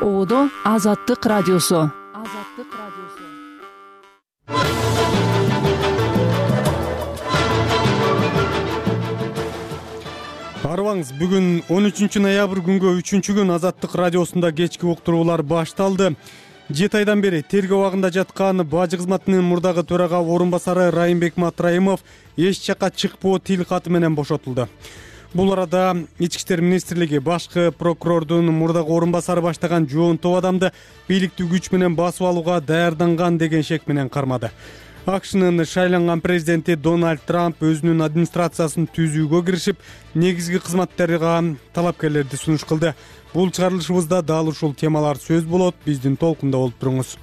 Оодо Азаттык радиосу. Арыбаңыз, бүгүн 13 ноябрь күнгө 3-күн Азаттык радиосунда кечки уктуруулар башталды. 7 айдан бери тергөө абагында жаткан бажы кызматынын мурдагы төрага орун басары Райымбек Матраимов эч жакка чыкпоо тил каты менен бошотулду. Бул арада Ички иштер министрлиги башкы прокурордун мурдагы орун басары баштаган жоон топ адамды бийликтүү күч менен басып алууга даярданган деген шек менен кармады. АКШнын шайланган президенти Дональд Трамп өзүнүн администрациясын түзүүгө киришип, негизги кызматтерге талапкерлерди сунуш кылды. Бул чыгарылышыбызда дал ушул темалар сөз болот. Биздин толкунда болуп туруңуз.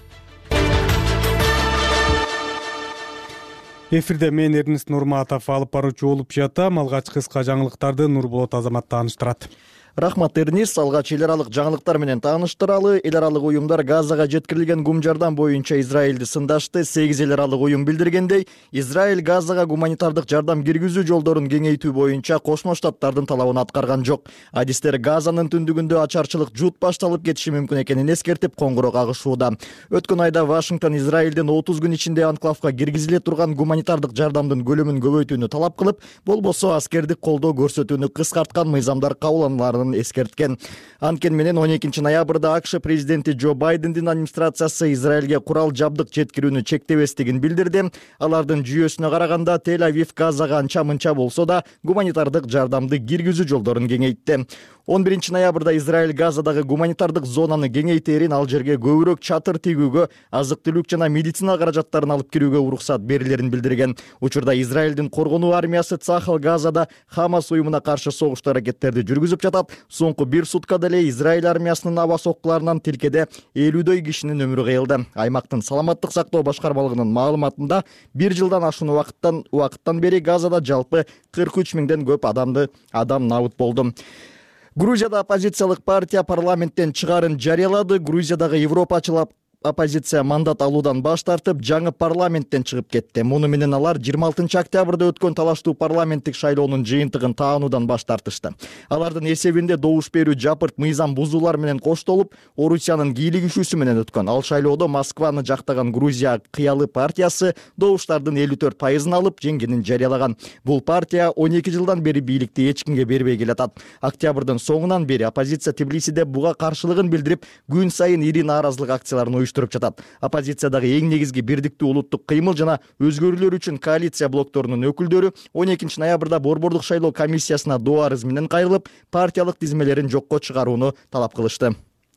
Эфирде мен Эрнест Нурматов алып баруучу болуп жатам. Алгач кыска жаңылыктарды Нурболот Азамат тааныштырат. Рахмат Эрнест, алгач эл аралык жаңылыктар менен тааныштыралы. Эл аралык уюмдар Газага жеткирилген гум жардам боюнча Израилди сындашты. 8 эл аралык уюм билдиргендей, Израиль Газага гуманитардык жардам киргизүү жолдорун кеңейтүү боюнча Кошмо Штаттардын талабын аткарган жок. Адистер Газанын түндүгүндө ачарчылык жут башталып кетиши мүмкүн экенин эскертип, коңгуроо кагышууда. Өткөн айда Вашингтон Израилдин 30 күн ичинде анклавга киргизиле турган гуманитардык жардамдын көлөмүн көбөйтүүнү талап кылып, болбосо аскердик колдоо көрсөтүүнү кыскарткан мыйзамдар кабылдануларын эскерткен. Анткени менен 12 ноябрда АКШ президенти Джо Байдендин администрациясы Израилге курал жабдык жеткирүүнү чектебестигин билдирди. Алардын жүйөсүнө караганда Тель-Авив Газага анча-мынча болсо да гуманитардык жардамды киргизүү жолдорун кеңейтти. 11 ноябрда Израиль Газадагы гуманитардык зонаны кеңейтерин, ал жерге көбүрөөк чатыр тигүүгө, азык-түлүк жана медицина каражаттарын алып кирүүгө уруксат берилерин билдирген. Учурда Израилдин коргонуу армиясы Цахал Газада Хамас уюмуна каршы согуш аракеттерди жүргүзүп жатат. Соңку бир суткада эле Израиль армиясынын аба соккуларынан тилкеде 50дөй кишинин өмүрү кыйылды. Аймактын саламаттык сактоо башкармалыгынын маалыматында 1 жылдан ашуун убакыттан бери Газада жалпы 43 миңден көп адам набыт болду. Грузияда оппозициялык партия парламенттен чыгарын жарыялады. Грузиядагы европачыл оппозиция мандат алуудан баш тартып, жаңы парламенттен чыгып кетти. Муну менен алар 26 октябрда өткөн талаштуу парламенттик шайлоонун жыйынтыгын таануудан баш тартышты. Алардын эсебинде добуш берүү жапырт мыйзам бузуулар менен коштолуп, Орусиянын кийлигишүүсү менен өткөн. Ал шайлоодо Москваны жактаган Грузия кыялы партиясы добуштардын 54% алып, жеңгенин жарыялаган. Бул партия 12 жылдан бери бийликти эч кимге бербей келатат. Октябрдын соңунан бери оппозиция Тбилисиде буга каршылыгын билдирип, күн сайын ири нааразылык акцияларын уюштуруп жатат. Оппозициядагы эң негизги бирдиктүү улуттук кыймыл жана өзгөрүүлөр үчүн коалиция блокторунун өкүлдөрү 12 ноябрда борбордук шайлоо комиссиясына доо арыз менен кайрылып, партиялык тизмелерин жокко чыгарууну талап кылышты.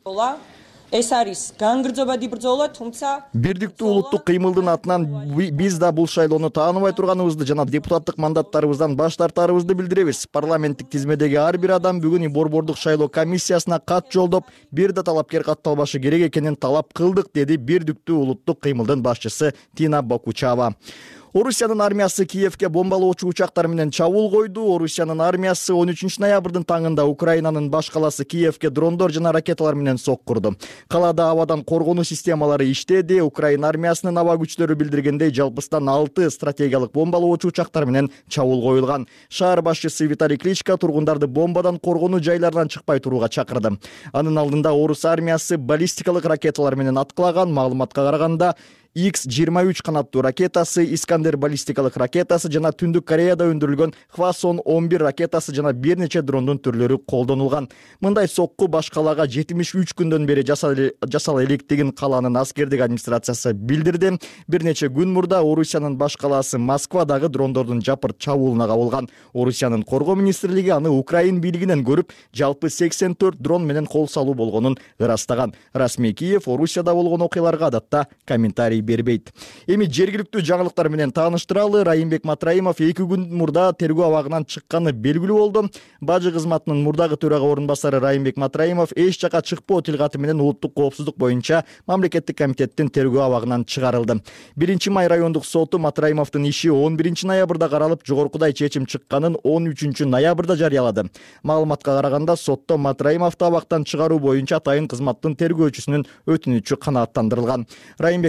Бирдиктүү улуттук кыймылдын атынан биз да бул шайлоону тааныбай турганыбызды жана депутаттык мандаттарыбыздан баш тартарыбызды билдиребиз. Парламенттик тизмедеги ар бир адам бүгүн борбордук шайлоо комиссиясына кат жолдоп, бир да талапкер катталбашы керек экенин талап кылдык, деди бирдиктүү улуттук кыймылдын башчысы Тина Бакучава. Орусиянын армиясы Киевке бомбалоочу учактар менен чабуул койду. Орусиянын армиясы 13 ноябрдын таңында Украинанын баш каласы Киевке дрондор жана ракеталар менен соккурду. Калада абадан коргонуу системалары иштеди. Украина армиясынын аба күчтөрү билдиргендей, жалпыстан 6 стратегиялык бомбалоочу учактар менен чабуул коюлган. Шаар башчысы Виталий Кличко тургундарды бомбадан коргонуу жайларынан чыкпай турууга чакырды. Анын алдында орус армиясы баллистикалык ракеталар менен аткылаган. Маалыматка караганда X-23 канаттуу ракетасы, Искандер баллистикалык ракетасы жана Түндүк Кореяда өндүрүлгөн Хвасон 11 ракетасы жана бир нече дрондун түрлөрү колдонулган. Мындай сокку баш калаага 73 күндөн бери жасала электигин каланын аскердик администрациясы билдирди. Бир нече күн мурда Орусиянын баш каласы Москва дагы дрондордун жапырт чабуулуна кабылган. Орусиянын коргоо министрлиги аны Украин бийлигинен көрүп, жалпы 84 дрон менен кол салуу болгонун ырастаган. Расмий Киев Орусияда болгон окуяларга адатта комментарий бербейт. Эми жергиликтүү жаңылыктар менен тааныштыралы. Райымбек Матраимов 2 күн мурда тергөө абагынан чыкканы белгилүү болду. Бажы кызматынын мурдагы төрага орун басары Райымбек Матраимов эч жака чыкпоо тилгаты менен улуттук коопсуздук боюнча мамлекеттик комитеттин тергөө абагынан чыгарылды. 1-май райондук соту Матраимовдун иши 11 ноябрда каралып, жогоркудай чечим чыкканын 13 ноябрда жарыялады. Маалыматка караганда сотто Матраимовду абактан чыгаруу боюнча атайын кызматтын тергөөчүсүнүн өтүнүчү канааттандырылган. Райымбек Матраимов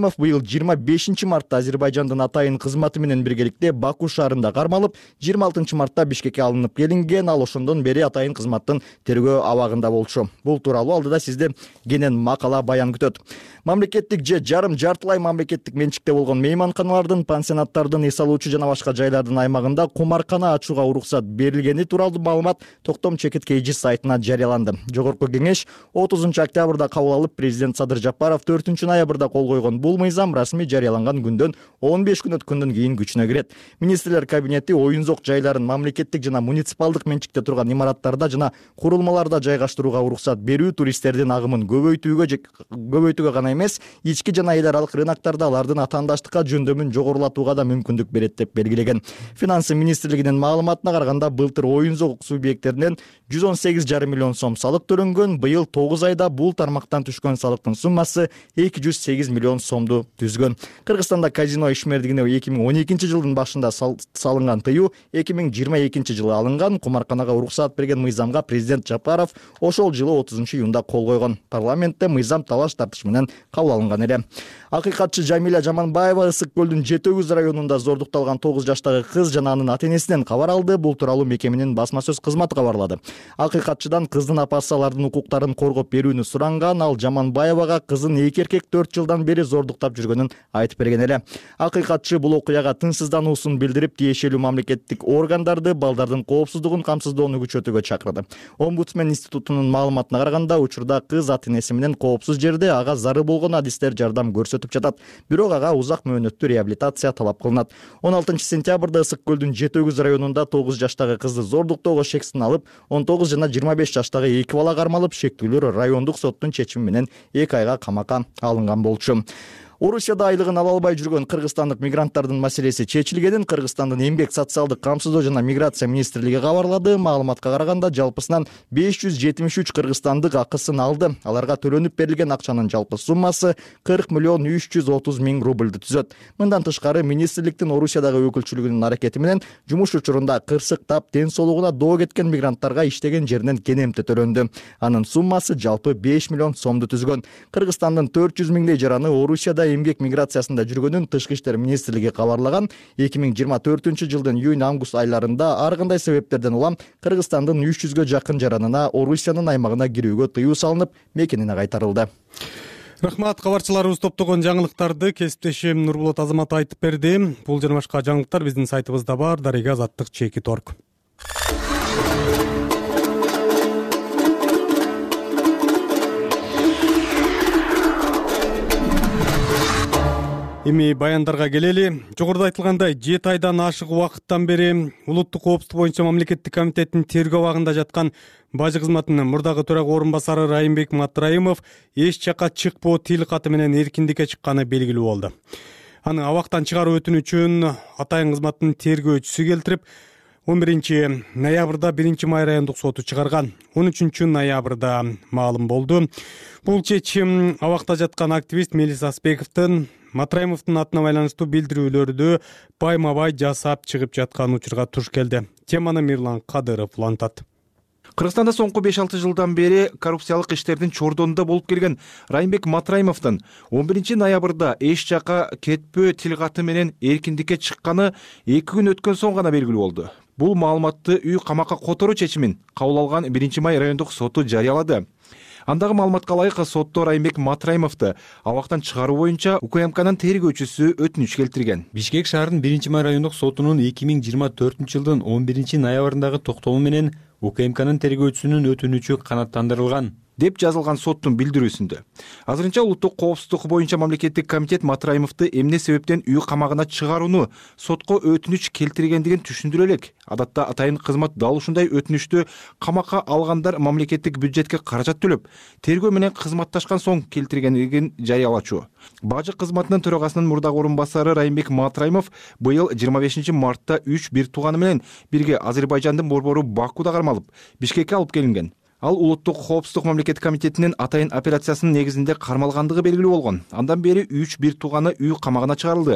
Матраимов быйыл 25 мартта Азербайжандын атайын кызматы менен биргеликте Баку шаарында кармалып, 26 мартта Бишкекке алынып келинген. Ал ошондон бери атайын кызматтын тергөө абагында болчу. Бул тууралуу алдыда сизди кенен макала баян күтөт. Мамлекеттик же жартылай мамлекеттик менчикте болгон мейманканалардын, пансионаттардын, эс алуучу жана башка жайлардын аймагында кумаркана ачууга уруксат берилгени тууралуу маалымат Токтом Чекит KG сайтына жарыяланды. Жогорку кеңеш 30 октябрда кабыл алып, президент Садыр Жапаров 4 ноябрда кол койгон бул мыйзам расмий жарыяланган күндөн 15 күн өткөндөн кийин күчүнө кирет. Министрлер кабинети оюн-зок жайларын мамлекеттик жана муниципалдык менчикте турган имараттарда жана курулмаларда жайгаштырууга уруксат берүү туристтердин агымын көбөйтүүгө гана эмес, ички жана эл аралык рыноктарда алардын атаандаштыкка жөндөмүн жогорулатууга да мүмкүндүк берет деп белгилеген. Финансы министрлигинин маалыматына караганда, былтыр оюн-зок субъекттеринен 118,5 миллион сом салык төлөнгөн. Быйыл 9 айда бул тармактан түшкөн салыктын суммасы 208 миллион сомду түзгөн. Кыргызстанда казино ишмердигине 2012 жылдын башында салынган тыюу 2022 жылы алынган. Кумарканага уруксат берген мыйзамга президент Жапаров ошол жылы 30 июнда кол койгон. Парламентте мыйзам талаш тартыш менен кабыл алынган эле. Акыйкатчы Жамиля Жаманбаева Ысык көлдүн Жетөгүз районунда зордукталган 9 жаштагы кыз жана анын ата-энесинен кабар алды. Бул тууралуу мекеменин басма сөз кызматы кабарлады. Акыйкатчыдан кыздын апасы алардын укуктарын коргоп берүүнү суранган. Ал Жаманбаевага кызын 2 эркек 4 жылдан бери зордуктап жүргөнүн айтып берген эле. Акыйкатчы бул окуяга тынчсыздануусун билдирип, тиешелүү мамлекеттик органдарды балдардын коопсуздугун камсыздоону күчөтүүгө чакырды. Омбудсмен институтунун маалыматына караганда, учурда кыз ата-энеси менен коопсуз жерде ага зарыл болгон адистер жардам көрсөтүп жатат. Бирок ага узак мөөнөттүү реабилитация талап кылынат. 16 сентябрда Ысык көлдүн Жетөгүз районунда 9 жаштагы кызды зордуктоого шексин алып, 19 жана 25 жаштагы 2 бала кармалып, шектүүлөр райондук соттун чечими менен 2 айга камакка алынган болчу. Орусияда айлыгын ала албай жүргөн кыргызстандык мигранттардын маселеси чечилгенин Кыргызстандын эмгек, социалдык камсыздоо жана миграция министрлиги кабарлады. Маалыматка караганда, жалпысынан 573 кыргызстандык акысын алды. Аларга төлөнүп берилген акчанын жалпы суммасы 40 миллион 330 миң рубльды түзөт. Мындан тышкары, министрликтин Орусиядагы өкүлчүлүгүнүн аракети менен жумуш учурунда кырсыктап, ден соолугуна доо кеткен мигранттарга иштеген жеринен кенемте төлөндү. Анын суммасы жалпы 5 миллион сомду түзгөн. Кыргызстандын 400 миңдей жараны Орусияда эмгек миграциясында жүргөнүн Тышкы иштер министрлиги кабарлаган. 2024 жылдын июнь-август айларында ар кандай себептерден улам Кыргызстандын 300гө жакын жаранына Орусиянын аймагына кирүүгө тыюу салынып, мекенине кайтарылды. Рахмат, кабарчыларыбыз топтогон жаңылыктарды кесиптешим Нурбулат Азамат айтып берди. Бул жана башка жаңылыктар биздин сайтыбызда бар, darega.azаттыk.org. Эми баяндарга келели. Жогоруда айтылгандай, 7 айдан ашык убакыттан бери улуттук коопсуздук боюнча мамлекеттик комитеттин тергөө абагында жаткан бажы кызматынын мурдагы төрага орун басары Райымбек Матраимов эч жакка чыкпоо тил каты менен эркиндикке чыкканы белгилүү болду. Аны абактан чыгаруу өтүнүчүн атайын кызматтын тергөөчүсү келтирип, 11 ноябрда 1 май райондук соту чыгарган. 13 ноябрда маалым болду. Бул чечим абакта жаткан активист Мелис Аспековдун Матраимовдун атына байланыштуу билдирүүлөрдү байма-бай жасап чыгып жаткан учурга туш келди. Теманы Мирлан Кадыров улантат. Кыргызстанда соңку 5-6 жылдан бери коррупциялык иштердин чордонунда болуп келген Райымбек Матраимовдун 11 ноябрда эч жакка кетпөө тил каты менен эркиндикке чыкканы 2 күн өткөн соң гана белгилүү болду. Бул маалыматты үй камакка которуу чечимин кабыл алган 1 май райондук соту жарыялады. Андагы маалыматка ылайык, сотто Райымбек Матраимовду абактан чыгаруу боюнча УКМКнын тергөөчүсү өтүнүч келтирген. Бишкек шаарынын 1 май райондук сотунун 2024 жылдын 11 ноябрындагы токтому менен УКМКнын тергөөчүсүнүн өтүнүчү канааттандырылган деп жазылган соттун билдирүүсүндө. Азырынча улуттук коопсуздук боюнча мамлекеттик комитет Матраимовду эмне себептен үй камагына чыгарууну сотко өтүнүч келтиргендигин түшүндүрө элек. Адатта атайын кызмат дал ушундай өтүнүчтү камакка алгандар мамлекеттик бюджетке каражат төлөп, тергөө менен кызматташкан соң келтиргендигин жарыялачу. Бажы кызматынын төрагасынын мурдагы орун басары Райымбек Матраимов быйыл 25 мартта 3 бир тууганы менен бирге Азербайжандын борбору Бакуда кармалып, Бишкекке алып келинген. Ал улуттук коопсуздук мамлекеттик комитетинин атайын операциясынын негизинде кармалгандыгы белгилүү болгон. Андан бери 3 бир тууганы үй камагына чыгарылды.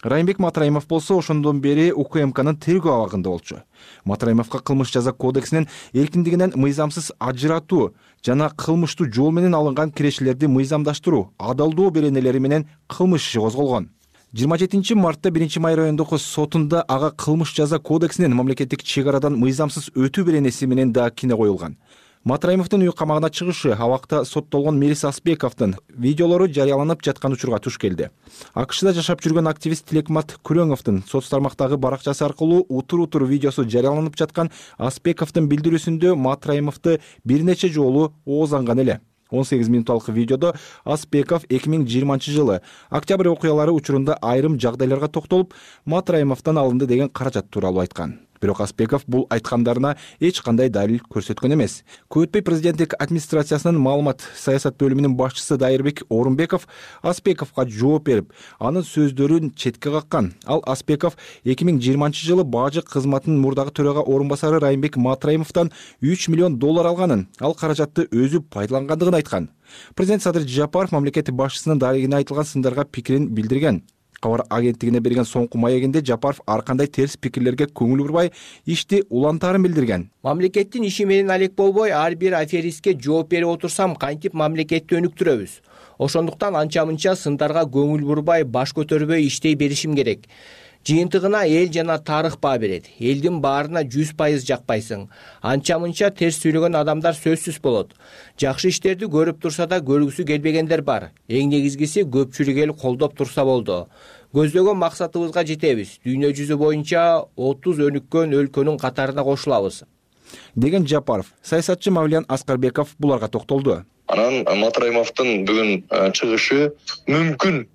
Райымбек Матраимов болсо ошондон бери УКМКнын тергөө абагында болчу. Матраимовго кылмыш жаза кодексинин эркиндигинен мыйзамсыз ажыратуу жана кылмыштуу жол менен алынган кирешелерди мыйзамдаштыруу, адалдоо беренелери менен кылмыш иши козголгон. 27 мартта 1 май райондук сотунда ага кылмыш жаза кодексинин мамлекеттик чек арадан мыйзамсыз өтүү беренеси менен да кине коюлган. Матраимовдун үй камагына чыгышы абакта соттолгон Мирис Асбековдун видеолору жарыяланып жаткан учурга туш келди. АКШда жашап жүргөн активист Тилекмат Күрөңовдун соц тармактагы баракчасы аркылуу утур видеосу жарыяланып жаткан Асбековдун билдирүүсүндө Матраимовду бир нече жолу оозанган эле. 18 минутталык видеодо Асбеков 2020 жылы октябрь окуялары учурунда айрым жагдайларга токтолуп, Матраимовдон алынды деген каражат тууралуу айткан. Бирок Асбеков бул айткандарына эч кандай далил көрсөткөн эмес. Көп өтпөй президенттик администрациясынын маалымат саясат бөлүмүнүн башчысы Дайырбек Орунбеков Асбековго жооп берип, анын сөздөрүн четке каккан. Ал Асбеков 2020 жылы бажы кызматынын мурдагы төрага орун басары Райымбек Матраимовдон 3 миллион доллар алганын, ал каражатты өзү пайдалангандыгын айткан. Президент Садыр Жапаров мамлекет башчысынын дарегине айтылган сындарга пикирин билдирген. Кабар агенттигине берген соңку маегинде Жапаров ар кандай терс пикирлерге көңүл бурбай, ишти улантаарын билдирген. Мамлекеттин иши менен алек болбой, ар бир аферистке жооп берип отурсам, кантип мамлекетти өнүктүрөбүз? Ошондуктан анча-мынча сындарга көңүл бурбай, баш көтөрбөй иштей беришим керек. Жыйынтыгына эл жана тарых баа берет. Элдин баарына 100% жакпайсың. Анча-мынча терс сүйлөгөн адамдар сөзсүз болот. Жакшы иштерди көрүп турса да көргүсү келбегендер бар. Эң негизгиси көпчүлүк эл колдоп турса болду. Көздөгөн максатыбызга жетебиз. Дүйнө жүзү боюнча 30 өнүккөн өлкөнүн катарына кошулабыз. Деген Жапаров, саясатчы Мавлиян Аскарбеков буларга токтолду. Анан Матраимовдун бүгүн чыгышы мүмкүн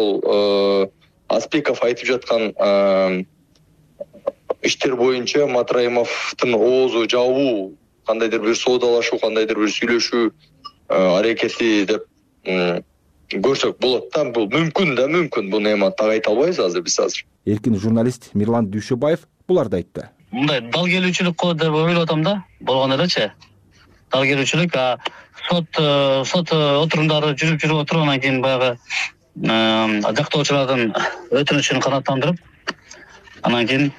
ошол Асбеков айтып жаткан иштер боюнча Матраимовдун оозу жабуу, кандайдыр бир соодалашуу, кандайдыр бир сүйлөшүү аракети деп көрсөк болот да. Бул мүмкүн. Буну эми так айта албайбыз азыр биз азыр. Эркин журналист Мирлан Дүйшөбаев буларды айтты. Мындай дал келүүчүлүк го деп ойлоп атам да. Болгон элечи. Дал келүүчүлүк, сот отурундары жүрүп отургандан кийин баягы жактоочулардын өтүнүчүн канааттандырып, анан кийин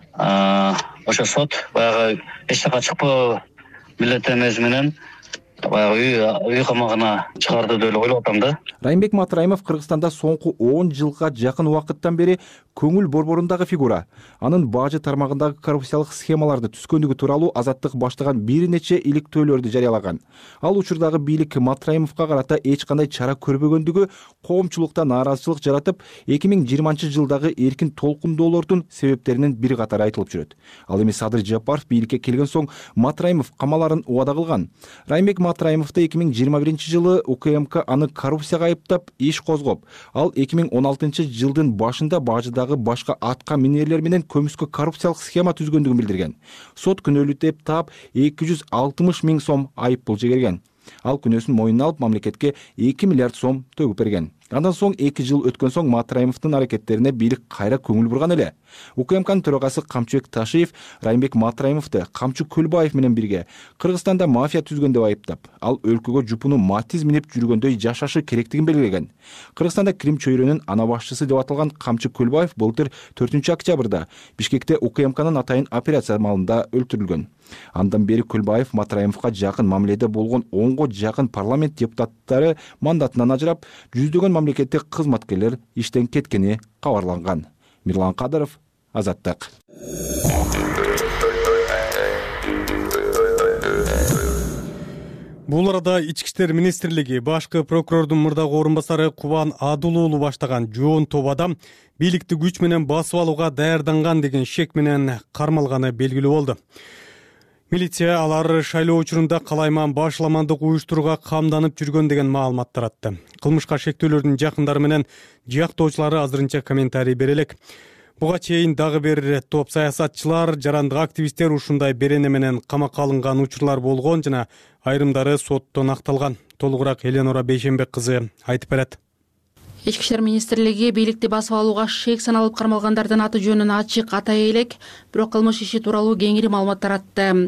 ошо сот баягы эч жака чыкпоо милдеттенмеси менен баягы үй камагына чыгарды деп ойлоп атам да. Райымбек Матраимов Кыргызстанда соңку 10 жылга жакын убакыттан бери көңүл борборундагы фигура. Анын бажы тармагындагы коррупциялык схемаларды түзгөндүгү тууралуу Азаттык баштаган бир нече иликтөөлөрдү жарыялаган. Ал учурдагы бийлик Матраимовго карата эч кандай чара көрбөгөндүгү коомчулукта нааразычылык жаратып, 2020 жылдагы эркин толкундоолордун себептеринин бир катары айтылып жүрөт. Ал эми Садыр Жапаров бийликке келген соң Матраимов камаларын убада кылган. Райымбек Матраимовду 2021 жылы УКМК аны коррупцияга айыптап иш козгоп, ал 2016 жылдын башында бажыдагы башка атка минерлер менен көмүскө коррупциялык схема түзгөндүгүн билдирген. Сот күнөөлүү деп таап 260 миң сом айып пул жегерген. Ал күнөөсүн мойнуна алып мамлекетке 2 миллиард сом төгүп берген. Андан соң 2 жыл өткөн соң Матраимовдун аракеттерине бийлик кайра көңүл бурган эле. УКМКнын төрагасы Камчыбек Ташиев Райымбек Матраимовду Камчы Көлбаев менен бирге Кыргызстанда мафия түзгөн деп айыптап, ал өлкөгө жупуну Матиз минип жүргөндөй жашашы керектигин белгилеген. Кыргызстанда Крим чөйрөнүн ана башчысы деп аталган Камчы Көлбаев былтыр 4 октябрда Бишкекте УКМКнын атайын операция маалында өлтүрүлгөн. Андан бери Көлбаев Матраимовго жакын мамиледе болгон 10го жакын парламент депутаттары мандатынан ажырап, жүздөгөн мамлекеттик кызматкерлер иштен кеткени кабарланган. Мирлан Кадыров, Азаттык. Бул арада Ички иштер министрлиги башкы прокурордун мурдагы орун басары Кубан Адыл уулу баштаган жоон топ адам бийликти күч менен басып алууга даярданган деген шек менен кармалганы белгилүү болду. Милиция алар шайлоо учурунда калайман башламандык уюштурууга камданып жүргөн деген маалымат таратты. Кылмышка шектөөлөрдүн жакындары менен жактоочулары азырынча комментарий бере элек. Буга чейин дагы бир топ саясатчылар, жарандык активисттер ушундай берене менен камакка алынган учурлар болгон жана айрымдары соттон акталган. Толугураак Эленора Бейшенбек кызы айтып берет. Ички иштер министрлиги бийликти басып алууга шек саналып кармалгандардын аты жөнүн ачык атай элек, бирок кылмыш иши тууралуу кеңири маалымат таратты.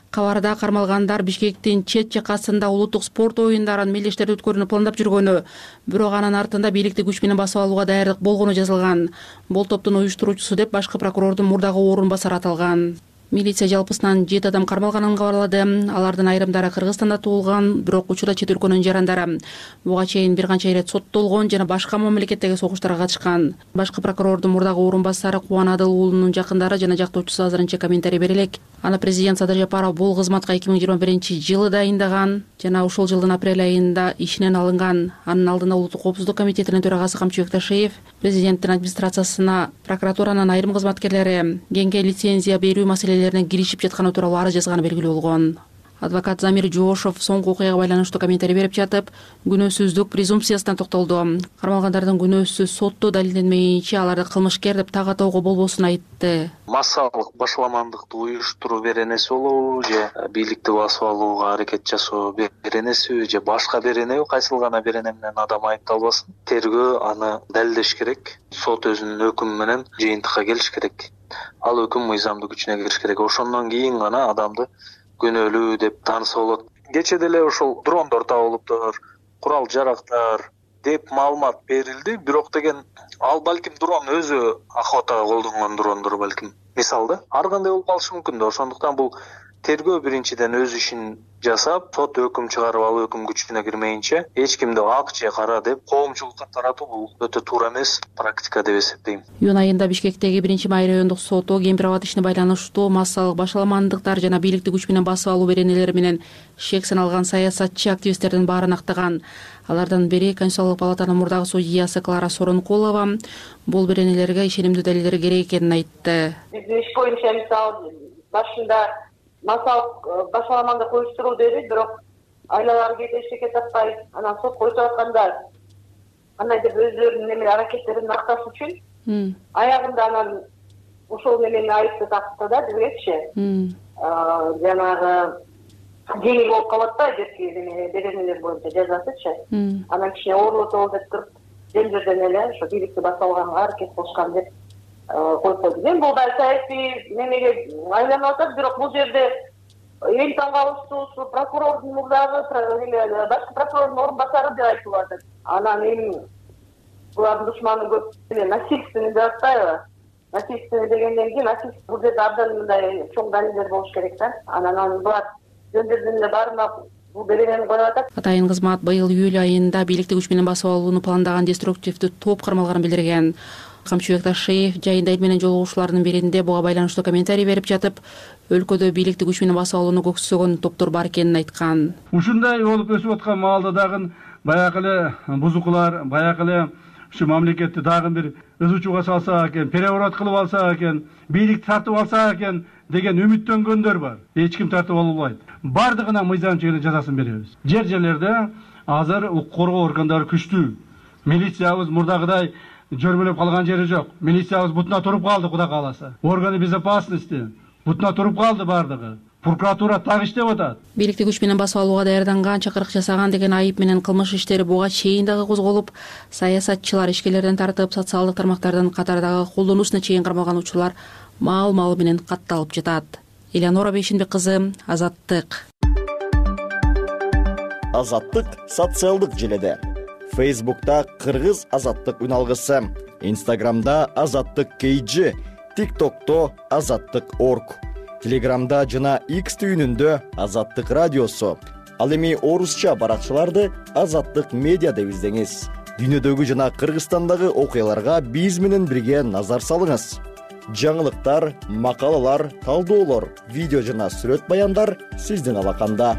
Кабарда кармалгандар Бишкектин чет жакасында улуттук спорт оюндарын мелдештерде өткөрүүнү пландап жүргөнү, бирок анын артында бийликти күч менен басып алууга даярдык болгону жазылган. Бул топтун уюштуруучусу деп башкы прокурордун мурдагы орун басары аталган. Милиция жалпысынан 7 адам кармалганын кабарлады. Алардын айрымдары Кыргызстанда туулган, бирок учурда чет өлкөнүн жарандары. Буга чейин бир канча ирет соттолгон жана башка мамлекеттеги согуштарга катышкан. Башкы прокурордун мурдагы орун басары Кубан Адыл уулунун жакындары жана жактоочусу азырынча комментарий бере элек. Аны президент Садыр Жапаров бул кызматка 2021-жылы дайындаган жана ушул жылдын апрель айында ишинен алынган. Анын алдында Улуттук коопсуздук комитетинин төрагасы Камчыбек Ташиев президенттин администрациясына прокуратуранын айрым кызматкерлери кеңге лицензия берүү маселелерине киришип жатканы тууралуу арыз жазганы белгилүү болгон. Адвокат Замир Жоошов соңку окуяга байланыштуу комментарий берип жатып, күнөөсүздүк презумпциясына токтолду. Кармалгандардын күнөөсү сотто далилденмейинче аларды кылмышкер деп так атоого болбосун айтты. Массалык башаламандыкты уюштуруу беренеси болобу же бийликти басып алууга аракет жасоо беренеси же башка беренеби, кайсыл гана берене менен адам айыпталбасын. Тергөө аны далилдеш керек. Сот өзүнүн өкүмү менен жыйынтыкка келиш керек. Ал өкүм мыйзамдуу күчүнө кириш керек. Ошондон кийин гана адамды күнөөлүү деп тааныса болот. Кече деле ошол дрондор табылыптыр, курал жарактар деп маалымат берилди, бирок деген ал балким дрон өзү охотага колдонгон дрондор балким. Мисалда, ар кандай болуп калышы мүмкүн да. Ошондуктан бул тергөө биринчиден өз ишин жасап, сот өкүм чыгарып, ал өкүм күчүнө кирмейинче эч кимди ак же кара деп коомчулукка таратуу бул өтө туура эмес практика деп эсептейм. Июнь айында Бишкектеги 1-май райондук соту Кемпир-Абад ишине байланыштуу массалык башаламандыктар жана бийликти күч менен басып алуу беренелери менен шек саналган саясатчы активисттердин баарын актаган. Алардан бири Конституциялык палатанын мурдагы судьясы Клара Сороонкулова бул беренелерге ишенимдүү далилдер керек экенин айтты. Биздин иш боюнча мисалы башында массалык башаламандык уюштуруу деди, бирок айлалары кете эчтеке таппай, анан сотко өтүп атканда кандайдыр өздөрүнүн неме аракеттерин акташ үчүн аягында анан ошол немени айыпты такты да бизгечи. Жанагы жеңил болуп калат да жерки беренелер боюнча жазасычы. Анан кичине оорлотолу деп туруп жерден эле ошо бийликти басып алганга аракет кылышкан деп коюп койду. Мен бул да саясий немеге айланып атат, бирок бул жерде эң таң калыштуусу прокурордун мурдагы башкы прокурордун орун басары деп айтылып атат. Анан эми булардын душманы көп насильственный деп атпайбы? Насильственный дегенден кийин насильство бул жерде абдан мындай чоң далилдер болуш керек да. Анан булар жөндөрдүн эле баарына бул беренени коюп атат. Атайын кызмат быйыл июль айында бийликти күч менен басып алууну пландаган деструктивдүү топ кармалганын билдирген. Камчыбек Ташиев жайында эл менен жолугушуулардын биринде буга байланыштуу комментарий берип жатып, өлкөдө бийликти күч менен басып алууну көксөгөн топтор бар экенин айткан. Ушундай болуп өсүп аткан маалда дагы баягы эле бузукулар, баягы эле ушу мамлекетти дагы бир ызычууга салса экен, переворот кылып алса экен, бийликти тартып алса экен деген үмүттөнгөндөр бар. Эч ким тартып албайт. Бардыгына мыйзам чегинде жазасын беребиз. Жерлерде азыр укук коргоо органдары күчтүү. Милициябыз мурдагыдай жөрмөлөп калган жери жок. Милициябыз бутуна туруп калды, Кудай кааласа. Органы безопасности бутуна туруп калды бардыгы. Прокуратура так иштеп атат. Бийликти күч менен басып алууга даярданган, чакырык жасаган деген айып менен кылмыш иштери буга чейин дагы козголуп, саясатчылар, ишкерлерден тартып, социалдык тармактардын катардагы колдонуусуна чейин кармалган учурлар маал менен катталып жатат. Элеонора Бейшенбек кызы, Азаттык. Азаттык социалдык желеде. Facebook'ta Кыргыз Азаттык үналгысы, Instagram'da Азаттык KG, TikTok'ta Азаттык.org, Telegram'da жана X түйүнүндө Азаттык радиосу. Ал эми орусча баракчаларды Азаттык медиа деп издеңиз. Дүйнөдөгү жана Кыргызстандагы окуяларга биз менен бирге назар салыңыз. Жаңылыктар, макалалар, талдоолор, видео жана сүрөт баяндар сиздин алаканда.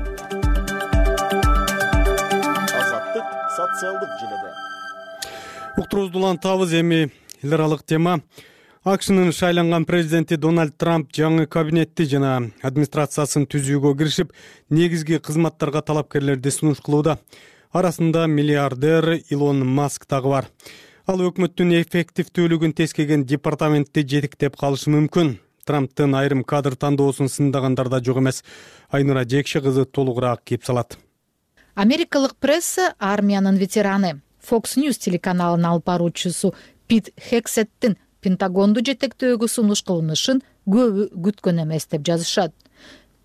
Азаттык социалдык желеде. Уктуруубузду улантабыз. Эми эл аралык тема. АКШнын шайланган президенти Дональд Трамп жаңы кабинетти жана администрациясын түзүүгө киришип, негизги кызматтарга талапкерлерди сунуш кылууда. Арасында миллиардер Илон Маск дагы бар. Ал өкмөттүн эффективдүүлүгүн тескеген департаментти жетиктеп калышы мүмкүн. Трамптын айрым кадр тандоосун сындагандар да жок эмес. Айнура Жекши кызы толугураак кеп салат. Америкалык пресса армиянын ветераны, Fox News телеканалынын алып баруучусу Пит Хексеттин Пентагонду жетектөөгө сунуш кылынышын көбү күткөн эмес деп жазышат.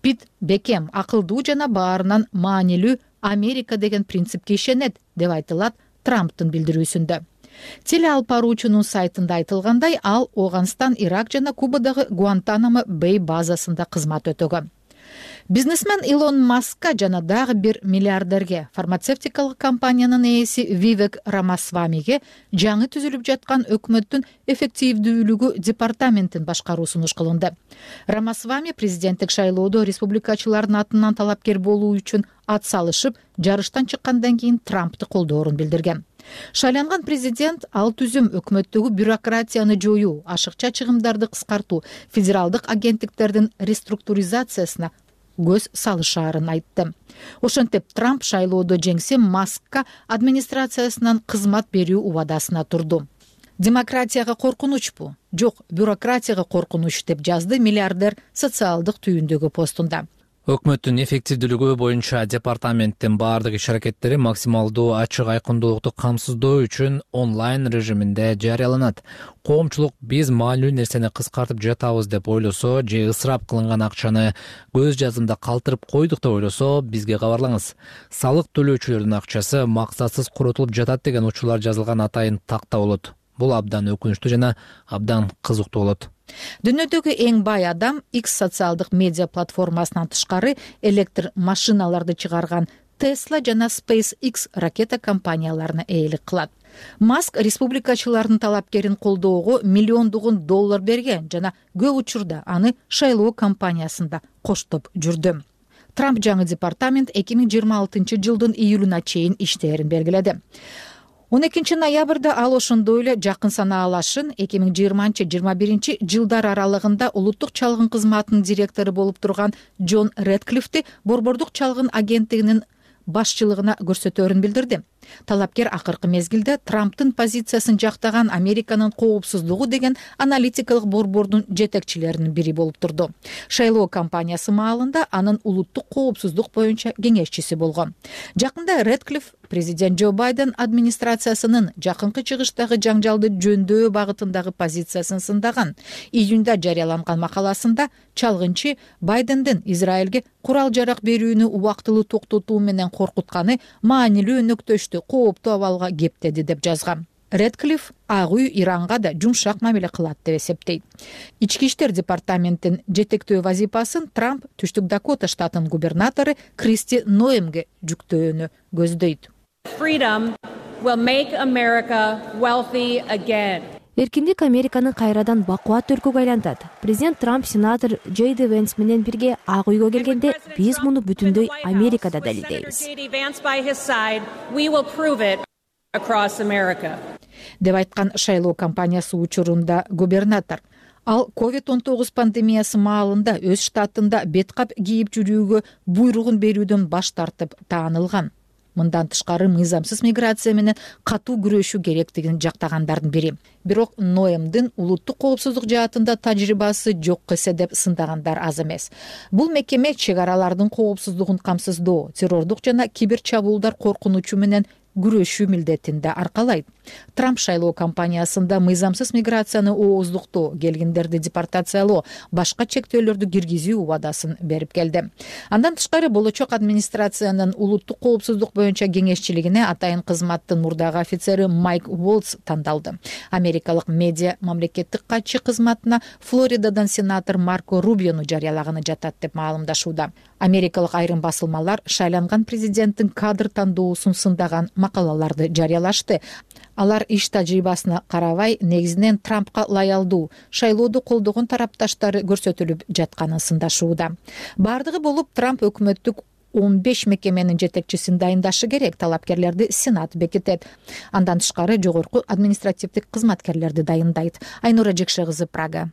Пит Бекем акылдуу жана баарынан маанилүү Америка деген принципке ишенет деп айтылат Трамптын билдирүүсүндө. Теле алып баруучунун сайтында айтылгандай, ал Афганистан, Ирак жана Кубадагы Гуантанамо Бэй базасында кызмат өтөгөн. Бизнесмен Илон Маскка жана дагы бир миллиардерге, фармацевтикалык компаниянын ээси Вивек Рамасвамиге жаңы түзүлүп жаткан өкмөттүн эффективдүүлүгү департаментин башкаруу сунуш кылынды. Рамасвами президенттик шайлоодо республикачылардын атынан талапкер болуу үчүн ат салышып, жарыштан чыккандан кийин Трампты колдоорун билдирген. Шайланган президент ал түзүм өкмөттөгү бюрократияны жоюу, ашыкча чыгымдарды кыскартуу, федералдык агенттиктердин реструктуризациясына көз салышаарын айтты. Ошентип Трамп шайлоодо жеңсе, Маскка администрациясынан кызмат берүү убадасына турду. Демократияга коркунучпу? Жок, бюрократияга коркунуч деп жазды миллиардер социалдык түйүндөгү постунда. Өкмөттүн эффективдүүлүгү боюнча департаменттин баардык иш-аракеттери максималдуу ачык айкындуулукту камсыздоо үчүн онлайн режиминде жарыяланат. Коомчулук биз маанилүү нерсени кыскартып жатабыз деп ойлосо же ысырап кылынган акчаны көз жазымда калтырып койдук деп ойлосо бизге кабарлаңыз. Салык төлөөчүлөрдүн акчасы максатсыз коротулуп жатат деген учурлар жазылган атайын такта болот. Бул абдан өкүнүчтүү жана абдан кызыктуу болот. Дүйнөдөгү эң бай адам X социалдык медиа платформасынан тышкары электр машиналарды чыгарган Tesla жана SpaceX ракета компанияларына ээлик кылат. Маск республикачылардын талапкерин колдоого миллиондогон доллар берген жана көп учурда аны шайлоо кампаниясында коштоп жүрдү. Трамп жаңы департамент 2026 жылдын июлуна чейин иштээрин белгиледи. 12 ноябрда ал ошондой эле жакын санаалашын 2020-21 жылдар аралыгында улуттук чалгын кызматынын директору болуп турган Джон Редклифти борбордук чалгын агенттигинин башчылыгына көрсөтөөрүн билдирди. Талапкер акыркы мезгилде Трамптын позициясын жактаган Американын коопсуздугу деген аналитикалык борбордун жетекчилеринин бири болуп турду. Шайлоо кампаниясы маалында анын улуттук коопсуздук боюнча кеңешчиси болгон. Жакында Редклиф президент Джо Байден администрациясынын жакынкы чыгыштагы жаңжалды жөндөө багытындагы позициясын сындаган. Июнда жарыяланган макаласында чалгынчы Байдендин Израилге курал жарак берүүнү убактылуу токтотуу менен коркутканы маанилүү өнөктөштү кооптуу абалга кептеди деп жазган. Редклиф Ак үй Иранга да жумшак мамиле кылат деп эсептейт. Ички иштер департаменттин жетектөө вазифасын Трамп Түштүк Дакота штатынын губернатору Кристи Ноемге жүктөөнү көздөйт. Freedom will make America wealthy again. Эркиндик Американы кайрадан бакуат өлкөгө айлантат. Президент Трамп сенатор Джей Ди Венс менен бирге Ак үйгө келгенде биз муну бүтүндөй Америкада далилдейбиз. Деп айткан шайлоо кампаниясы учурунда губернатор. Ал COVID-19 пандемиясы маалында өз штатында беткап кийип жүрүүгө буйругун берүүдөн баш тартып таанылган. Мындан тышкары мыйзамсыз миграция менен катуу күрөшүү керектигин жактагандардын бири. Бирок Ноемдин улуттук коопсуздук жаатында тажрыйбасы жок эсе деп сындагандар аз эмес. Бул мекеме чек аралардын коопсуздугун камсыздоо, террордук жана кибер чабуулдар коркунучу менен күрөшүү милдетинде аркалайт. Трамп шайлоо кампаниясында мыйзамсыз миграцияны ооздуктоо, келгиндерди депортациялоо, башка чектөөлөрдү киргизүү убадасын берип келди. Андан тышкары болочок администрациянын улуттук коопсуздук боюнча кеңешчилигине атайын кызматтын мурдагы офицери Майк Уолтс тандалды. Америкалык медиа мамлекеттик катчы кызматына Флоридадан сенатор Марко Рубиону жарыялаганы жатат деп маалымдашууда. Америкалык айрым басылмалар шайланган президенттин кадр тандоосун сындаган макалаларды жарыялашты. Алар иш тажрыйбасына карабай, негизинен Трампка лаялдуу, шайлоодо колдогон тарапташтары көрсөтүлүп жатканын сындашууда. Бардыгы болуп Трамп өкмөттүк 15 мекеменин жетекчисин дайындашы керек, талапкерлерди Сенат бекитет. Андан тышкары жогорку административдик кызматкерлерди дайындайт. Айнура Жекше кызы, Прага.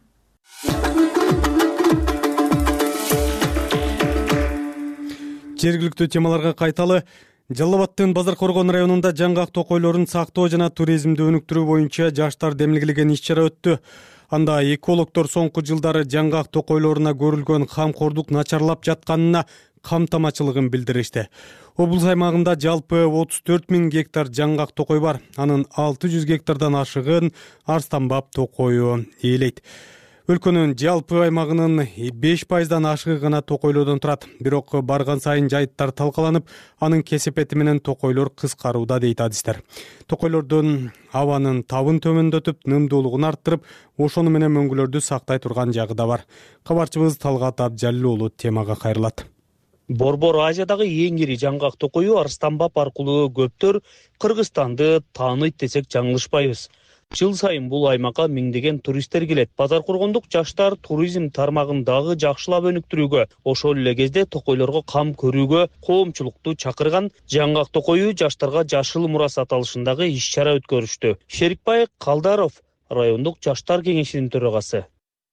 Жергиликтүү темаларга кайталы. Жалал Абадтын Базар Коргон районунда жаңгак токойлорун сактоо жана туризмди өнүктүрүү боюнча жаштар демилгилеген иш-чара өттү. Анда экологдор соңку жылдары жаңгак токойлоруна көрүлгөн камкордук начарлап жатканына камтамачылыгын билдиришти. Облус аймагында жалпы 34 000 гектар жаңгак токой бар. Анын 600 гектардан ашыгын арстанбап токою ээлейт. Өлкөнүн жалпы аймагынын 5%дан ашыгы гана токойлордон турат. Бирок барган сайын жайыттар талкаланып, анын кесепети менен токойлор кыскарууда дейт адистер. Токойлордун абанын табын төмөндөтүп, нымдуулугун арттырып, ошону менен мөңгүлөрдү сактай турган жагы да бар. Кабарчыбыз Талгат Абджалил уулу темага кайрылат. Борбор Азиядагы эң ири жаңгак токою Арстанбап аркылуу көптөр Кыргызстанды тааныйт десек жаңылышпайбыз. Жыл сайын бул аймакка миңдеген туристтер келет. Базар кургондук жаштар туризм тармагын дагы жакшылап өнүктүрүүгө, ошол эле кезде токойлорго кам көрүүгө коомчулукту чакырган жаңгак токою жаштарга жашыл мурас аталышындагы иш-чара өткөрүштү. Шерикбай Калдаров райондук жаштар кеңешинин төрагасы.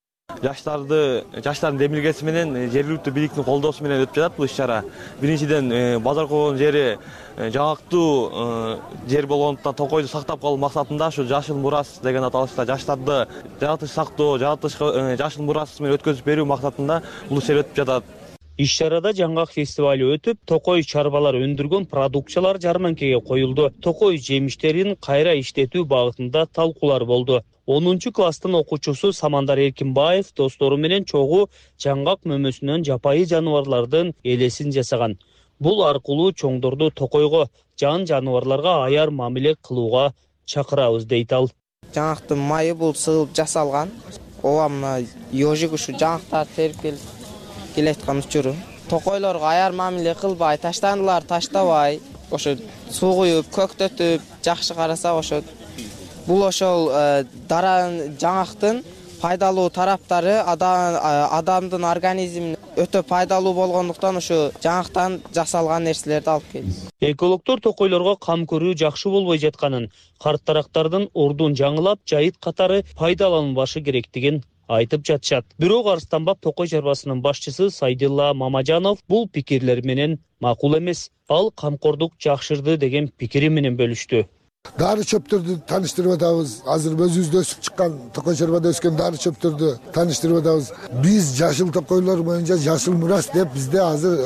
Жаштардын демилгеси менен жергиликтүү бийликтин колдоосу менен өтүп жатат бул иш-чара. Биринчиден базар кургон жери жаңактуу жер болгондуктан токойду сактап калуу максатында ушу жашыл мурас деген аталышта жаштарды жаратыш сактоо, жашыл мурас менен өткөзүп берүү максатында бул иш өтүп жатат. Иш-чарада жаңгак фестивали өтүп, токой чарбалар өндүргөн продукциялар жарманкеге коюлду. Токой жемиштерин кайра иштетүү багытында талкуулар болду. 10-класстын окуучусу Самандар Эркинбаев достору менен чогуу жаңгак мөмөсүнөн жапайы жаныбарлардын элесин жасаган. Бул аркылуу чоңдорду токойго, жан жаныбарларга аяр мамиле кылууга чакырабыз дейт ал. Жаңактын майы бул сыгылып жасалган. Ооба мына ёжик ушу жаңактар терип келеткан учуру. Токойлорго аяр мамиле кылбай, таштандылар таштабай, ошо суу куюп, көктөтүп, жакшы караса ошо бул ошол жаңактын пайдалуу тараптары адамдын организмине өтө пайдалуу болгондуктан ушу жаңактан жасалган нерселерди алып келет. Экологдор токойлорго кам көрүү жакшы болбой жатканын, карт-тарактардын ордун жаңылап, жайыт катары пайдаланылбашы керектигин айтып жатышат. Бирок Арстанбап токой чарбасынын башчысы Сайдилла Мамажанов бул пикирлер менен макул эмес. Ал камкордук жакшырды деген пикири менен бөлүштү. Дары чөптөрдү таныштырып атабыз. Азыр өзүбүздө өсүп чыккан токой чарбада өскөн дары чөптөрдү таныштырып атабыз. Биз жашыл токойлор боюнча жашыл мурас деп бизде азыр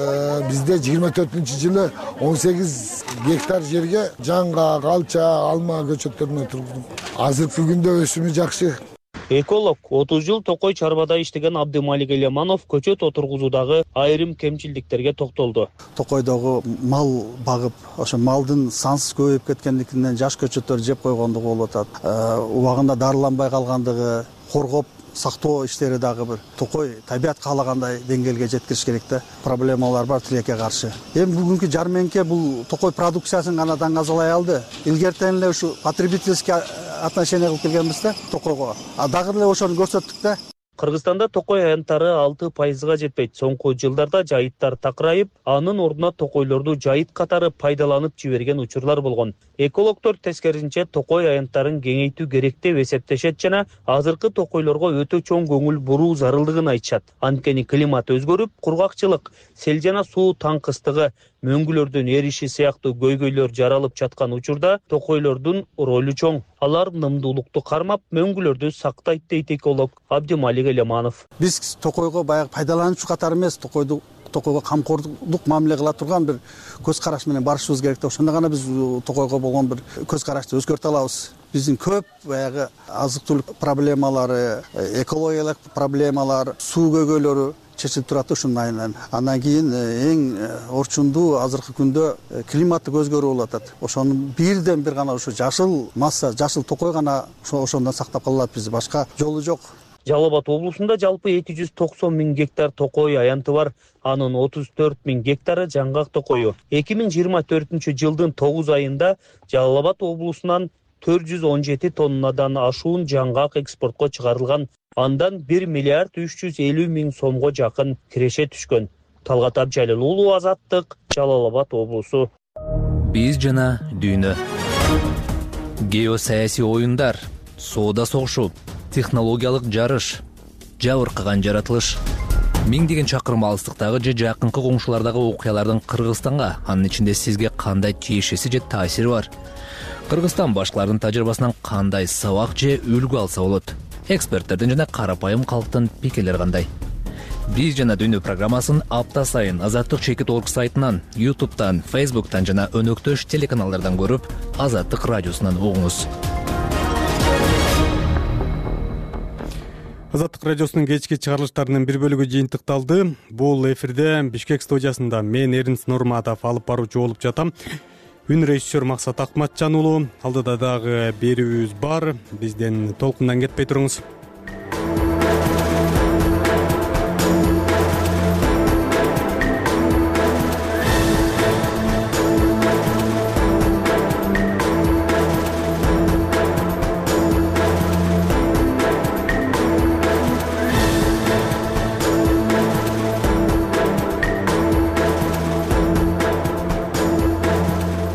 24-жылы 18 гектар жерге жаңгак, алча, алма көчөттөрүн отургуздук. Азыркы күндө өсүмү жакшы. Эколог 30 жыл токой чарбада иштеген Абдымалик Элеманов көчөт отургузуудагы айрым кемчилдиктерге токтолду. Токойдогу мал багып, ошо малдын сансыз көбөйүп кеткендигинен жаш көчөттөр жеп койгондугу болуп атат. Убагында дарыланбай калгандыгы, коргоп сактоо иштери дагы бир токой табият каалагандай деңгээлге жеткириш керек да. Проблемалар бар тилекке каршы. Эми бүгүнкү жарменке бул токой продукциясын гана даңазалай алды. Илгертен эле ушу потребительский отношение кылып келгенбиз да токойго. Дагы эле ошону көрсөттүк да. Кыргызстанда токой аянттары 6%га жетпейт. Соңку жылдарда жайыттар такырайып, анын ордуна токойлорду жайыт катары пайдаланып жиберген учурлар болгон. Экологдор тескерисинче токой аянттарын кеңейтүү керек деп эсептешет жана азыркы токойлорго өтө чоң көңүл буруу зарылдыгын айтышат. Анткени климат өзгөрүп, кургакчылык, сел жана суу таңкыстыгы, мөңгүлөрдүн эриши сыяктуу көйгөйлөр жаралып жаткан учурда токойлордун ролу чоң. Алар нымдуулукту кармап, мөңгүлөрдү сактайт дейт эколог Абдымалик Элеманов. Биз токойго баягы пайдалануучу катары эмес, токойго камкордук мамиле кыла турган бир көз караш менен барышыбыз керек да. Ошондо гана биз токойго болгон бир көз карашты өзгөртө алабыз. Биздин көп баягы азык-түлүк проблемалары, экологиялык проблемалар, суу көйгөйлөрү чечилип турат ушунун айынан. Андан кийин эң орчундуу азыркы күндө климаттык өзгөрүү болуп атат. Ошону бирден бир гана ушу жашыл масса, жашыл токой гана ошондон сактап кала алат, биз башка жолу жок. Жалал Абад облусунда жалпы 290 000 гектар токой аянты бар. Анын 34 000 гектары жаңгак токою. 2024 жылдын 9 айында Жалал Абад облусунан 417 тоннадан ашуун жаңгак экспортко чыгарылган. Андан 1 миллиард 350 миң сомго жакын киреше түшкөн. Талгат Абджалил уулу, Азаттык, Жалал Абад облусу. Биз жана дүйнө. Геосаясий оюндар, соода согушу, технологиялык жарыш, жабыркаган жаратылыш. Миңдеген чакырым алыстыктагы же жакынкы коңшулардагы окуялардын Кыргызстанга, анын ичинде сизге кандай тиешеси же таасири бар? Кыргызстан башкалардын тажрыйбасынан кандай сабак же үлгү алса болот? Эксперттердин жана карапайым калктын пикирлери кандай? Биз жана дүйнө программасын апта сайын Азаттык.org сайтынан, YouTube'дан, Facebook'тан жана өнөктөш телеканалдардан көрүп, Азаттык радиосунан угуңуз. Азаттык радиосунун кечки чыгарылыштарынын бир бөлүгү жыйынтыкталды. Бул эфирде Бишкек студиясында мен Эринс Нурматов алып баруучу болуп жатам. Үн режиссер Максат Акматжан уулу. Алдыда дагы берүүбүз бар. Бизден толкундан кетпей туруңуз.